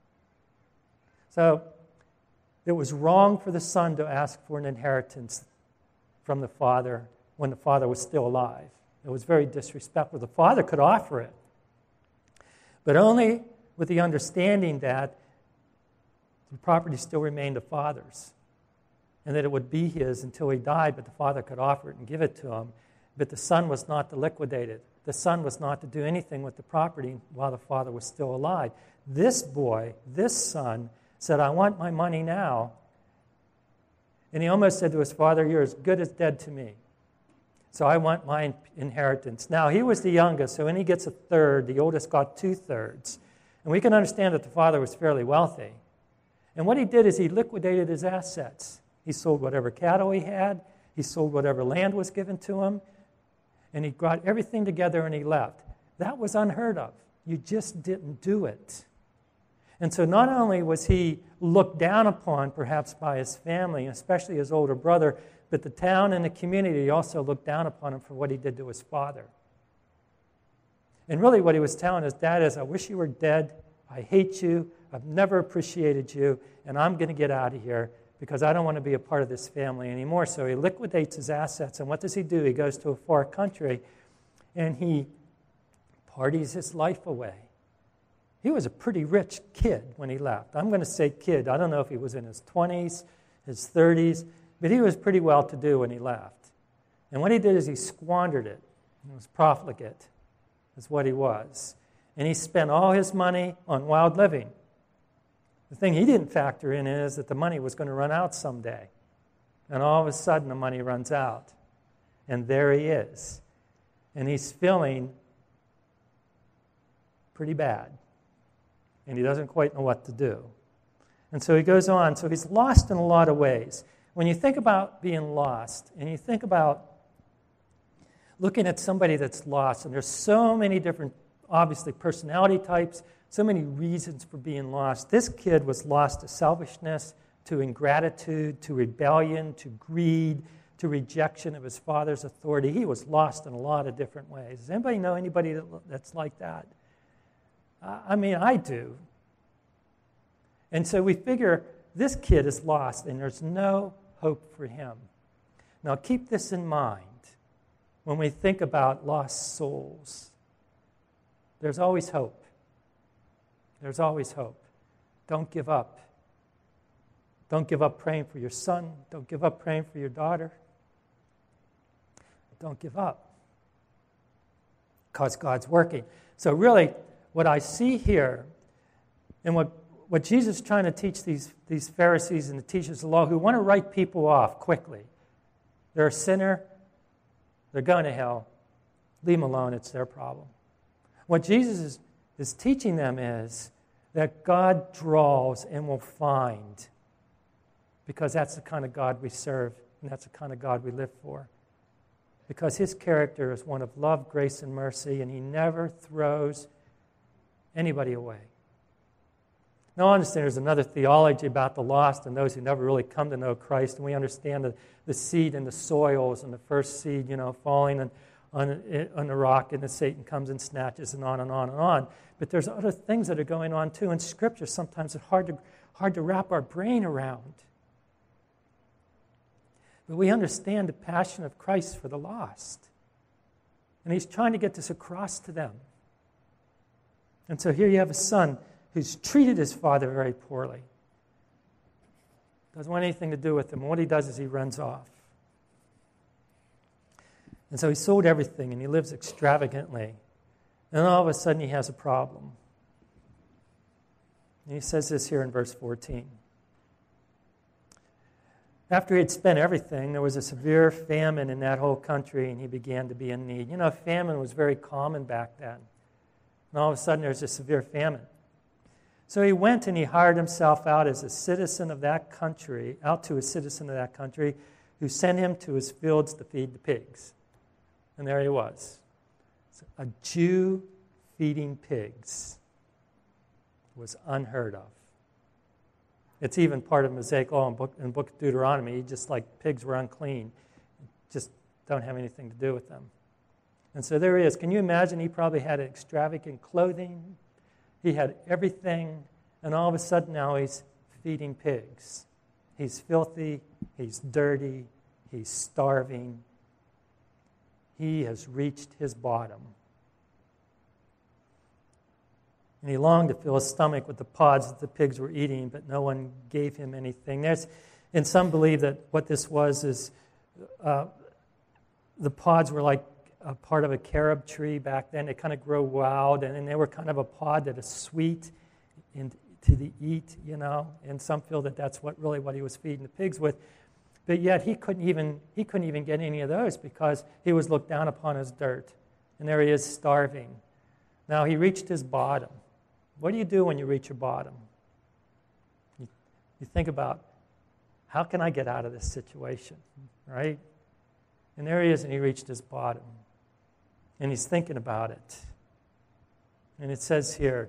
So it was wrong for the son to ask for an inheritance from the father when the father was still alive. It was very disrespectful. The father could offer it, but only with the understanding that the property still remained the father's, and that it would be his until he died, but the father could offer it and give it to him. But the son was not to liquidate it. The son was not to do anything with the property while the father was still alive. This boy, this son, said, "I want my money now." And he almost said to his father, "You're as good as dead to me. So I want my inheritance." Now, he was the youngest, so when he gets a third, the oldest got 2/3. And we can understand that the father was fairly wealthy. And what he did is he liquidated his assets. He sold whatever cattle he had. He sold whatever land was given to him. And he brought everything together and he left. That was unheard of. You just didn't do it. And so not only was he looked down upon perhaps by his family, especially his older brother, but the town and the community also looked down upon him for what he did to his father. And really what he was telling his dad is, "I wish you were dead. I hate you. I've never appreciated you. And I'm going to get out of here because I don't want to be a part of this family anymore." So he liquidates his assets. And what does he do? He goes to a far country and he parties his life away. He was a pretty rich kid when he left. I'm going to say kid. I don't know if he was in his 20s, his 30s, but he was pretty well-to-do when he left. And what he did is he squandered it. He was profligate, is what he was. And he spent all his money on wild living. The thing he didn't factor in is that the money was going to run out someday. And all of a sudden, the money runs out. And there he is. And he's feeling pretty bad. And he doesn't quite know what to do. And so he goes on. So he's lost in a lot of ways. When you think about being lost, and you think about looking at somebody that's lost, and there's so many different, obviously, personality types, so many reasons for being lost. This kid was lost to selfishness, to ingratitude, to rebellion, to greed, to rejection of his father's authority. He was lost in a lot of different ways. Does anybody know anybody that's like that? I mean, I do. And so we figure this kid is lost, and there's no hope for him. Now, keep this in mind when we think about lost souls. There's always hope. There's always hope. Don't give up. Don't give up praying for your son. Don't give up praying for your daughter. Don't give up, because God's working. So really, what I see here, and what what Jesus is trying to teach these Pharisees and the teachers of the law who want to write people off quickly. They're a sinner. They're going to hell. Leave them alone. It's their problem. What Jesus is teaching them is that God draws and will find, because that's the kind of God we serve, and that's the kind of God we live for. Because his character is one of love, grace, and mercy, and he never throws anybody away. Now, I understand there's another theology about the lost and those who never really come to know Christ, and we understand the seed and the soils, and the first seed, falling on the rock, and then Satan comes and snatches, and on and on and on. But there's other things that are going on too in Scripture. Sometimes it's hard to wrap our brain around. But we understand the passion of Christ for the lost. And he's trying to get this across to them. And so here you have a son who's treated his father very poorly. Doesn't want anything to do with him. And what he does is he runs off. And so he sold everything and he lives extravagantly. And then all of a sudden he has a problem. And he says this here in verse 14. After he had spent everything, there was a severe famine in that whole country, and he began to be in need. Famine was very common back then. And all of a sudden, there's a severe famine. So he went and he hired himself out as a citizen of that country, who sent him to his fields to feed the pigs. And there he was. A Jew feeding pigs was unheard of. It's even part of Mosaic law in the book of Deuteronomy. Just like pigs were unclean, just don't have anything to do with them. And so there he is. Can you imagine? He probably had extravagant clothing. He had everything. And all of a sudden now he's feeding pigs. He's filthy. He's dirty. He's starving. He has reached his bottom. And he longed to fill his stomach with the pods that the pigs were eating, but no one gave him anything. And some believe that what this was is the pods were like a part of a carob tree back then. They kind of grow wild, and they were kind of a pod that is sweet to eat, And some feel that that's what he was feeding the pigs with. But yet he couldn't even get any of those because he was looked down upon as dirt. And there he is starving. Now he reached his bottom. What do you do when you reach your bottom? You think about, how can I get out of this situation, right? And there he is, and he reached his bottom. And he's thinking about it. And it says here,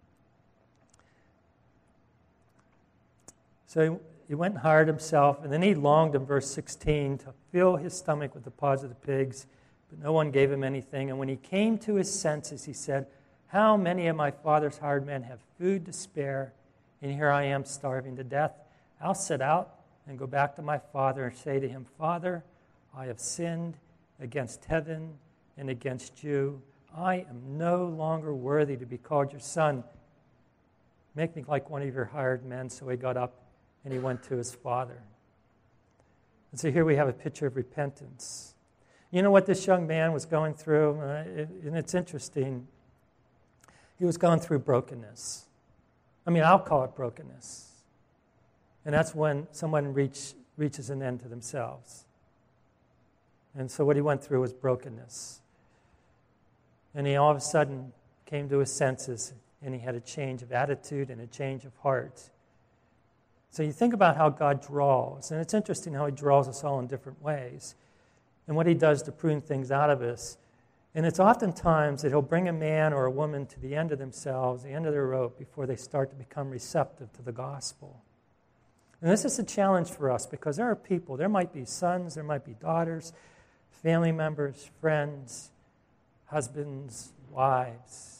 so he went and hired himself, and then he longed in verse 16 to fill his stomach with the pods of the pigs, but no one gave him anything. And when he came to his senses, he said, how many of my father's hired men have food to spare, and here I am starving to death? I'll set out and go back to my father and say to him, Father, I have sinned against heaven and against you. I am no longer worthy to be called your son. Make me like one of your hired men. So he got up and he went to his father. And so here we have a picture of repentance. You know what this young man was going through? And it's interesting. He was going through brokenness. I'll call it brokenness. And that's when someone reaches an end to themselves. And so what he went through was brokenness. And he all of a sudden came to his senses, and he had a change of attitude and a change of heart. So you think about how God draws, and it's interesting how he draws us all in different ways, and what he does to prune things out of us. And it's oftentimes that he'll bring a man or a woman to the end of themselves, the end of their rope, before they start to become receptive to the gospel. And this is a challenge for us because there are people, there might be sons, there might be daughters, family members, friends, husbands, wives,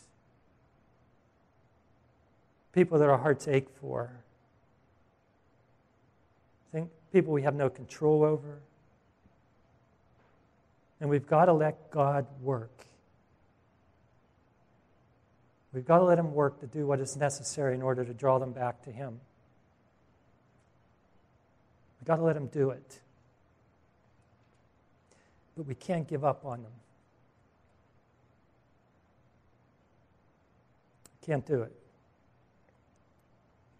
people that our hearts ache for, people we have no control over. And we've got to let God work. We've got to let him work to do what is necessary in order to draw them back to him. We've got to let him do it. But we can't give up on them. Can't do it.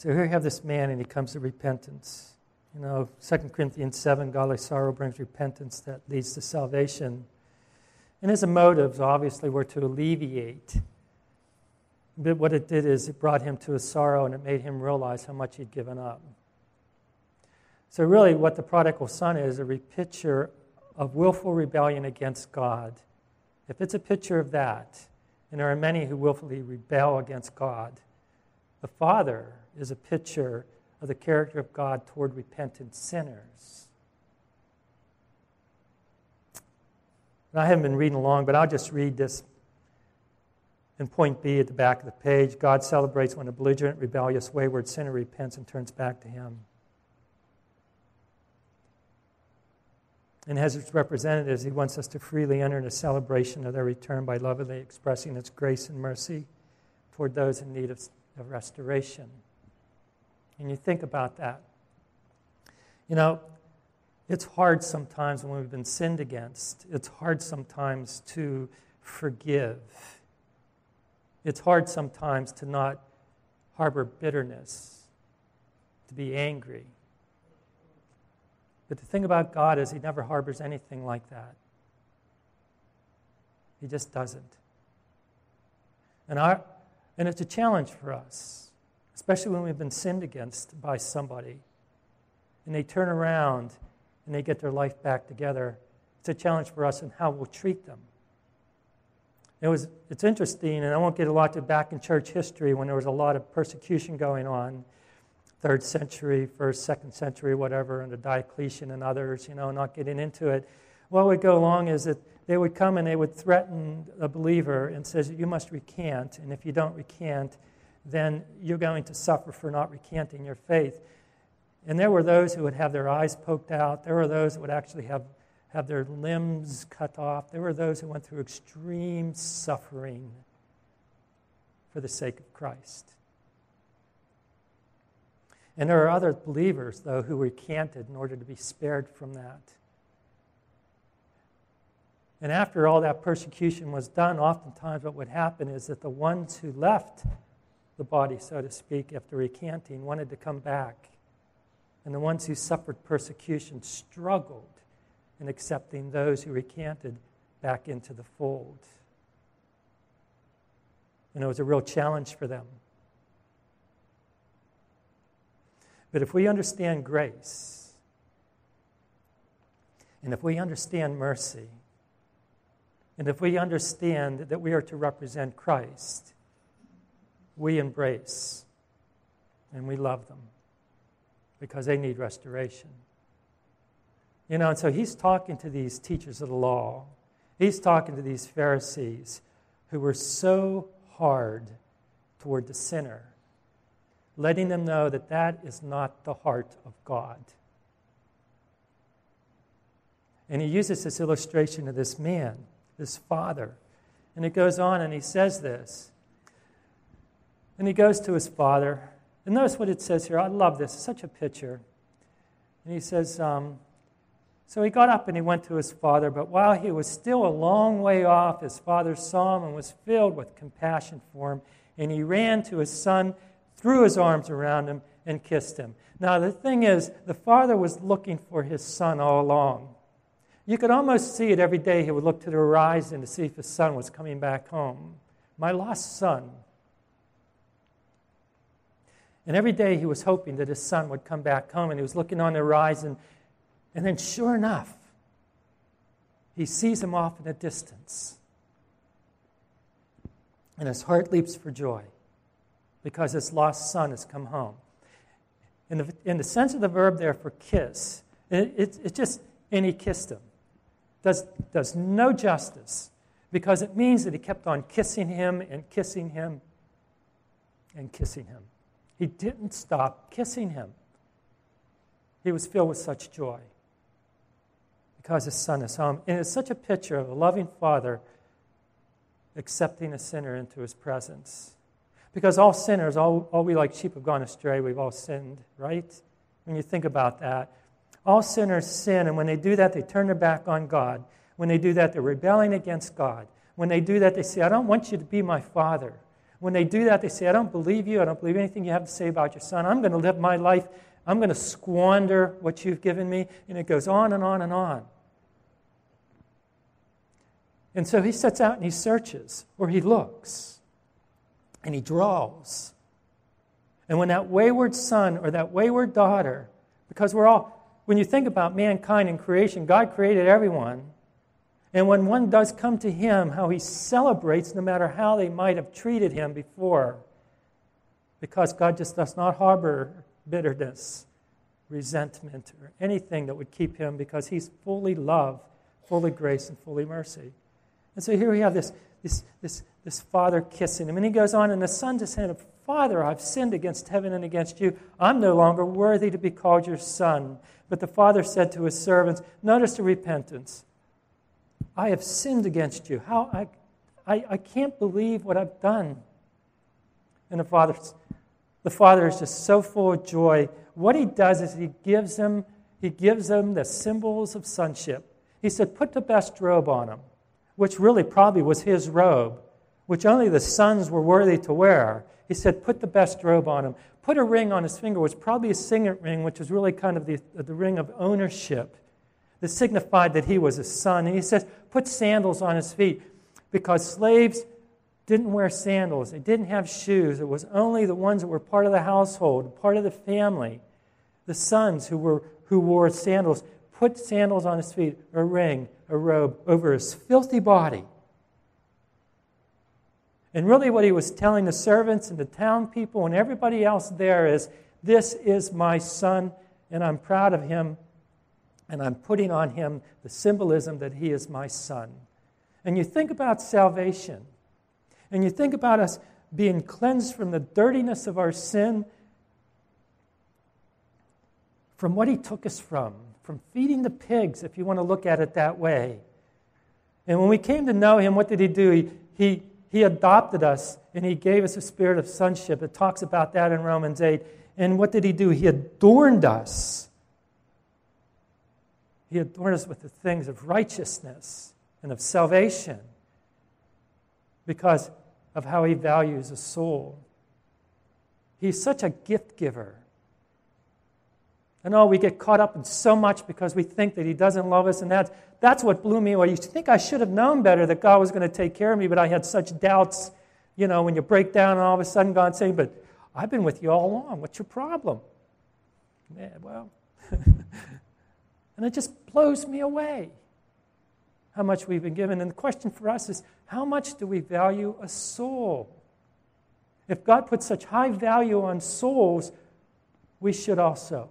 So here you have this man, and he comes to repentance. 2 Corinthians 7, godly sorrow brings repentance that leads to salvation. And his motives, obviously, were to alleviate. But what it did is it brought him to a sorrow, and it made him realize how much he'd given up. So really, what the prodigal son is a picture of willful rebellion against God. If it's a picture of that, and there are many who willfully rebel against God, the Father is a picture of the character of God toward repentant sinners. And I haven't been reading along, but I'll just read this in point B at the back of the page. God celebrates when a belligerent, rebellious, wayward sinner repents and turns back to Him. And as its representatives, He wants us to freely enter into celebration of their return by lovingly expressing its grace and mercy toward those in need of restoration. And you think about that. It's hard sometimes when we've been sinned against. It's hard sometimes to forgive. It's hard sometimes to not harbor bitterness, to be angry. But the thing about God is He never harbors anything like that. He just doesn't. And it's a challenge for us, especially when we've been sinned against by somebody, and they turn around and they get their life back together. It's a challenge for us in how we'll treat them. It's interesting, and I won't get a lot to back in church history when there was a lot of persecution going on, 3rd century, 1st, 2nd century, whatever, under Diocletian and others, not getting into it. What would go along is that they would come and they would threaten a believer and says, you must recant, and if you don't recant, then you're going to suffer for not recanting your faith. And there were those who would have their eyes poked out. There were those who would actually have their limbs cut off. There were those who went through extreme suffering for the sake of Christ. And there are other believers, though, who recanted in order to be spared from that. And after all that persecution was done, oftentimes what would happen is that the ones who left the body, so to speak, after recanting, wanted to come back. And the ones who suffered persecution struggled in accepting those who recanted back into the fold. And it was a real challenge for them. But if we understand grace, and if we understand mercy, and if we understand that we are to represent Christ, we embrace and we love them because they need restoration. And so he's talking to these teachers of the law. He's talking to these Pharisees who were so hard toward the sinner, letting them know that that is not the heart of God. And he uses this illustration of this man, this father. And it goes on and he says this. And he goes to his father. And notice what it says here. I love this. It's such a picture. And he says, so he got up and he went to his father, but while he was still a long way off, his father saw him and was filled with compassion for him. And he ran to his son, threw his arms around him, and kissed him. Now, the thing is, the father was looking for his son all along. You could almost see it every day. He would look to the horizon to see if his son was coming back home. My lost son. And every day he was hoping that his son would come back home, and he was looking on the horizon. And then sure enough, he sees him off in the distance. And his heart leaps for joy because his lost son has come home. In the sense of the verb there for kiss, it's just, and he kissed him. Does no justice, because it means that he kept on kissing him and kissing him and kissing him. He didn't stop kissing him. He was filled with such joy because his son is home. And it's such a picture of a loving father accepting a sinner into his presence. Because all sinners, all we like sheep have gone astray, we've all sinned, right? When you think about that. All sinners sin, and when they do that, they turn their back on God. When they do that, they're rebelling against God. When they do that, they say, I don't want you to be my father. when they do that, they say, I don't believe you. I don't believe anything you have to say about your son. I'm going to live my life. I'm going to squander what you've given me. And it goes on and on and on. And so he sets out and he searches, or he looks, and he draws. And when that wayward son or that wayward daughter, because when you think about mankind and creation, God created everyone. And when one does come to him, how he celebrates no matter how they might have treated him before. Because God just does not harbor bitterness, resentment, or anything that would keep him, because he's fully love, fully grace, and fully mercy. And so here we have this father kissing him. And he goes on, and the son just said, Father, I've sinned against heaven and against you. I'm no longer worthy to be called your son. But the father said to his servants, notice the repentance. I have sinned against you. I can't believe what I've done. And the father is just so full of joy. What he does is he gives them the symbols of sonship. He said, put the best robe on him, which really probably was his robe, which only the sons were worthy to wear. He said, put the best robe on him. Put a ring on his finger, which was probably a signet ring, which was really kind of the ring of ownership that signified that he was a son. And he says, put sandals on his feet, because slaves didn't wear sandals. They didn't have shoes. It was only the ones that were part of the household, part of the family, the sons who wore sandals. Put sandals on his feet, a ring, a robe over his filthy body. And really what he was telling the servants and the town people and everybody else there is, this is my son, and I'm proud of him, and I'm putting on him the symbolism that he is my son. And you think about salvation, and you think about us being cleansed from the dirtiness of our sin, from what he took us from feeding the pigs, if you want to look at it that way. And when we came to know him, what did he do? He adopted us, and he gave us a spirit of sonship. It talks about that in Romans 8. And what did he do? He adorned us. He adorned us with the things of righteousness and of salvation because of how he values a soul. He's such a gift giver. I know we get caught up in so much because we think that he doesn't love us, and that's what blew me away. You think I should have known better that God was going to take care of me, but I had such doubts, when you break down and all of a sudden God's saying, but I've been with you all along. What's your problem? Yeah, well, and it just blows me away how much we've been given. And the question for us is, how much do we value a soul? If God puts such high value on souls, we should also.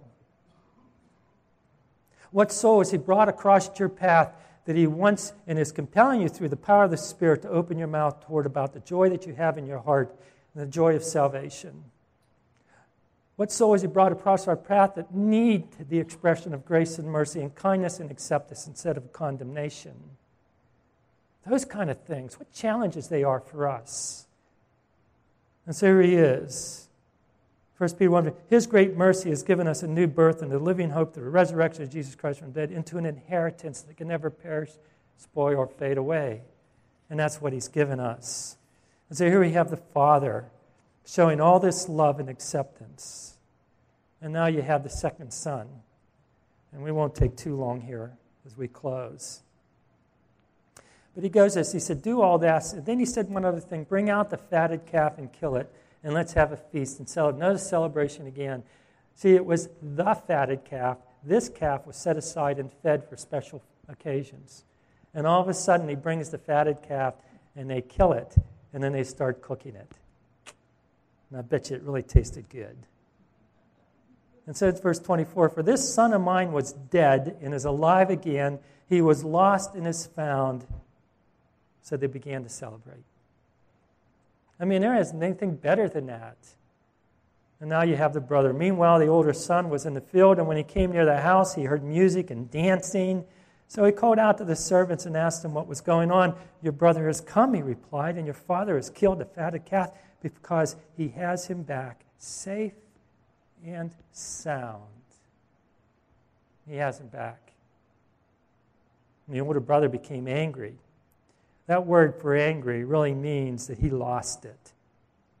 What soul has he brought across your path that he wants and is compelling you through the power of the Spirit to open your mouth toward about the joy that you have in your heart and the joy of salvation? What soul has he brought across our path that need the expression of grace and mercy and kindness and acceptance instead of condemnation? Those kind of things, what challenges they are for us. And so here he is. 1 Peter 1, his great mercy has given us a new birth and a living hope through the resurrection of Jesus Christ from the dead into an inheritance that can never perish, spoil, or fade away. And that's what he's given us. And so here we have the Father showing all this love and acceptance. And now you have the second Son. And we won't take too long here as we close. But he goes this, he said, do all this. And then he said one other thing, bring out the fatted calf and kill it, and let's have a feast and celebrate. Notice celebration again. See, it was the fatted calf. This calf was set aside and fed for special occasions. And all of a sudden, he brings the fatted calf, and they kill it, and then they start cooking it. And I bet you it really tasted good. And so it's verse 24, for this son of mine was dead and is alive again. He was lost and is found. So they began to celebrate. I mean, there isn't anything better than that. And now you have the brother. Meanwhile, the older son was in the field, and when he came near the house, he heard music and dancing. So he called out to the servants and asked them what was going on. Your brother has come, he replied, and your father has killed the fatted calf because he has him back safe and sound. He has him back. And the older brother became angry. That word for angry really means that he lost it.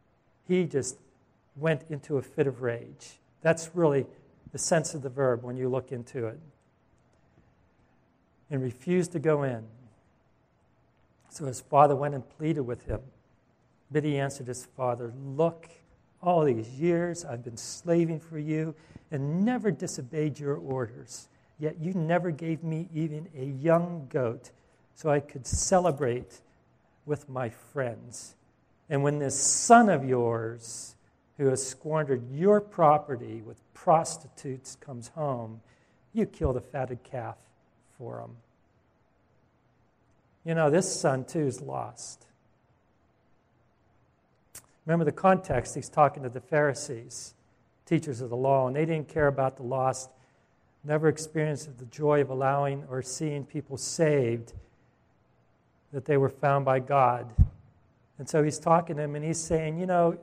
He just went into a fit of rage. That's really the sense of the verb when you look into it. And refused to go in. So his father went and pleaded with him. But he answered his father, "Look, all these years I've been slaving for you and never disobeyed your orders. Yet you never gave me even a young goat so I could celebrate with my friends. And when this son of yours, who has squandered your property with prostitutes, comes home, you killed a fatted calf for him." You know, this son too is lost. Remember the context, he's talking to the Pharisees, teachers of the law, and they didn't care about the lost, never experienced the joy of allowing or seeing people saved, that they were found by God. And so he's talking to them and he's saying, you know,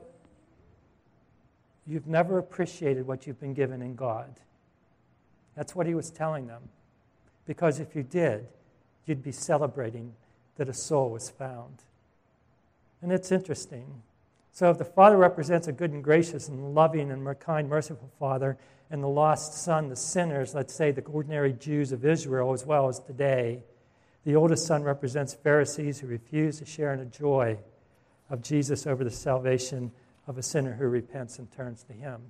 you've never appreciated what you've been given in God. That's what he was telling them. Because if you did, you'd be celebrating that a soul was found. And it's interesting. So if the Father represents a good and gracious and loving and kind, merciful Father, and the lost son, the sinners, let's say the ordinary Jews of Israel as well as today, the oldest son represents Pharisees who refuse to share in the joy of Jesus over the salvation of a sinner who repents and turns to him.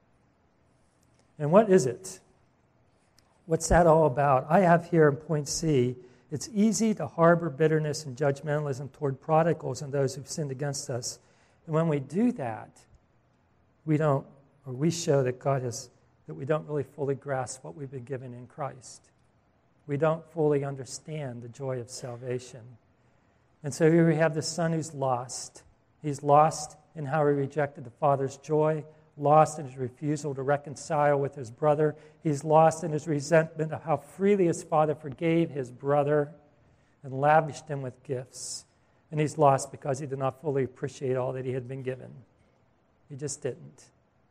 And what is it? What's that all about? I have here in point C, it's easy to harbor bitterness and judgmentalism toward prodigals and those who've sinned against us. And when we do that, we show that that we don't really fully grasp what we've been given in Christ. We don't fully understand the joy of salvation. And so here we have the son who's lost. He's lost in how he rejected the Father's joy, lost in his refusal to reconcile with his brother. He's lost in his resentment of how freely his father forgave his brother and lavished him with gifts. And he's lost because he did not fully appreciate all that he had been given. He just didn't.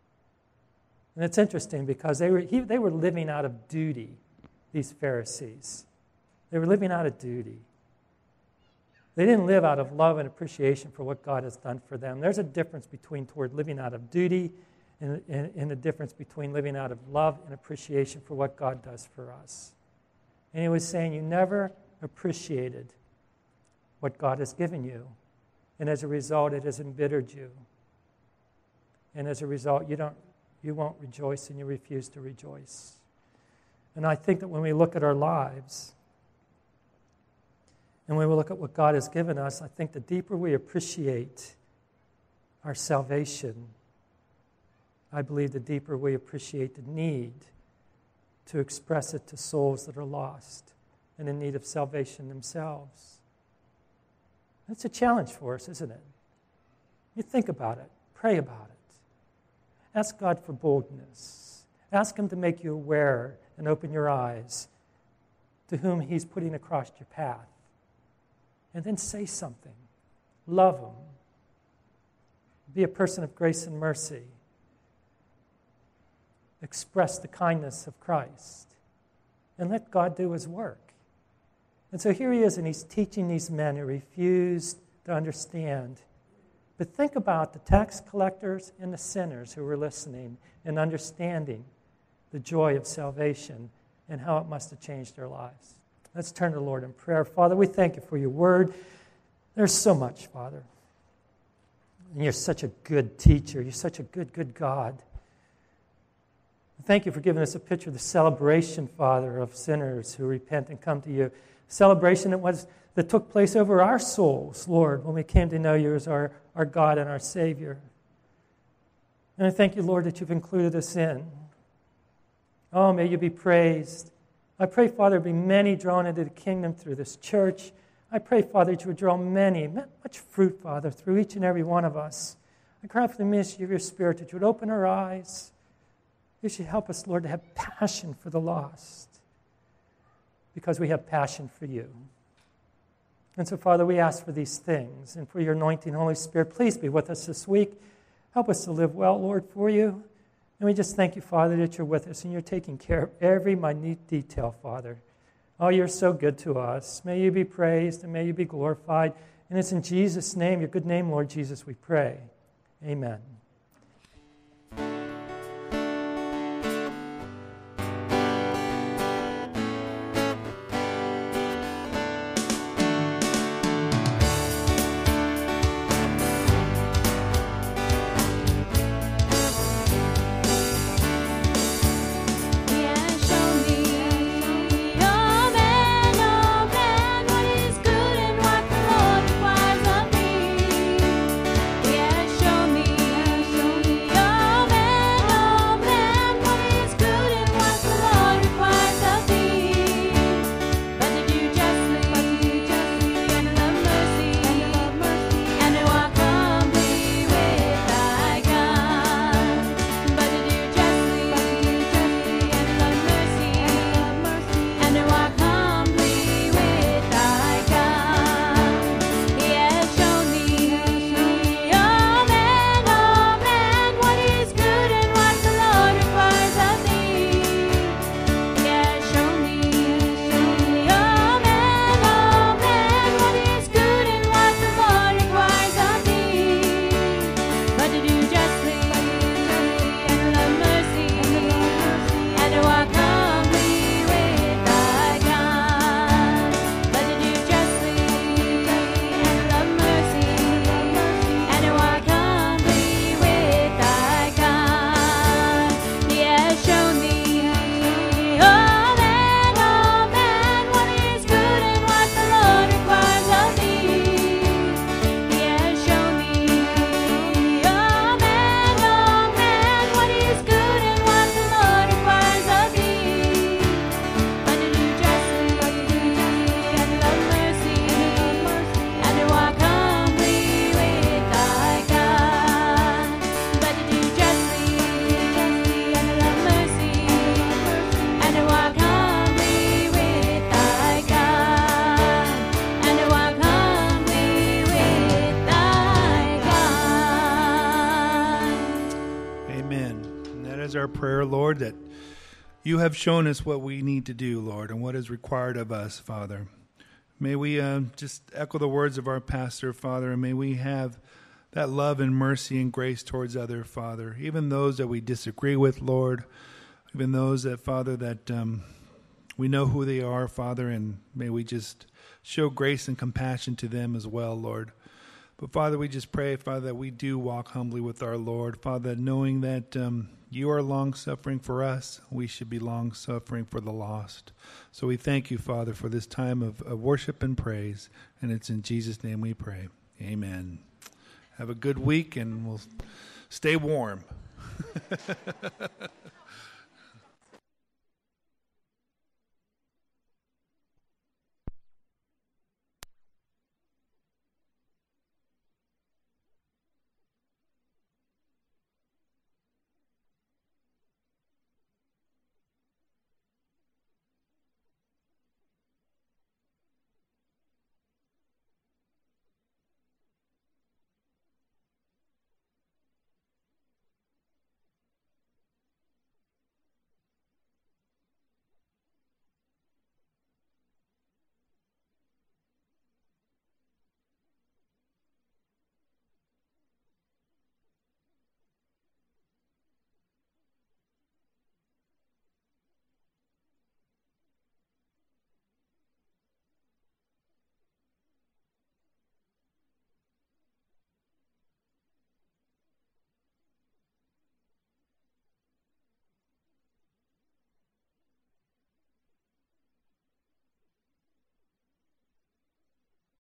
And it's interesting because they were living out of duty, these Pharisees. They were living out of duty. They didn't live out of love and appreciation for what God has done for them. There's a difference toward living out of duty and a difference between living out of love and appreciation for what God does for us. And he was saying, you never appreciated what God has given you. And as a result, it has embittered you. And as a result, you won't rejoice and you refuse to rejoice. And I think that when we look at our lives, and when we look at what God has given us, I think the deeper we appreciate our salvation, I believe the deeper we appreciate the need to express it to souls that are lost and in need of salvation themselves. It's a challenge for us, isn't it? You think about it. Pray about it. Ask God for boldness. Ask him to make you aware and open your eyes to whom he's putting across your path. And then say something. Love him. Be a person of grace and mercy. Express the kindness of Christ. And let God do his work. And so here he is, and he's teaching these men who refused to understand. But think about the tax collectors and the sinners who were listening and understanding the joy of salvation and how it must have changed their lives. Let's turn to the Lord in prayer. Father, we thank you for your word. There's so much, Father. And you're such a good teacher. You're such a good, good God. Thank you for giving us a picture of the celebration, Father, of sinners who repent and come to you. Celebration that took place over our souls, Lord, when we came to know you as our God and our Savior. And I thank you, Lord, that you've included us in. Oh, may you be praised. I pray, Father, there be many drawn into the kingdom through this church. I pray, Father, that you would draw much fruit, Father, through each and every one of us. I cry for the ministry of your Spirit, that you would open our eyes. You should help us, Lord, to have passion for the lost, because we have passion for you. And so, Father, we ask for these things, and for your anointing, Holy Spirit, please be with us this week. Help us to live well, Lord, for you. And we just thank you, Father, that you're with us, and you're taking care of every minute detail, Father. Oh, you're so good to us. May you be praised, and may you be glorified. And it's in Jesus' name, your good name, Lord Jesus, we pray. Amen. Our prayer, Lord, that you have shown us what we need to do, Lord, and what is required of us, Father. May we just echo the words of our pastor, Father, and may we have that love and mercy and grace towards others, Father, even those that we disagree with, Lord, even those that, Father, that we know who they are, Father, and may we just show grace and compassion to them as well, Lord. But, Father, we just pray, Father, that we do walk humbly with our Lord, Father, knowing that you are long-suffering for us. We should be long-suffering for the lost. So we thank you, Father, for this time of worship and praise. And it's in Jesus' name we pray. Amen. Have a good week, and we'll stay warm.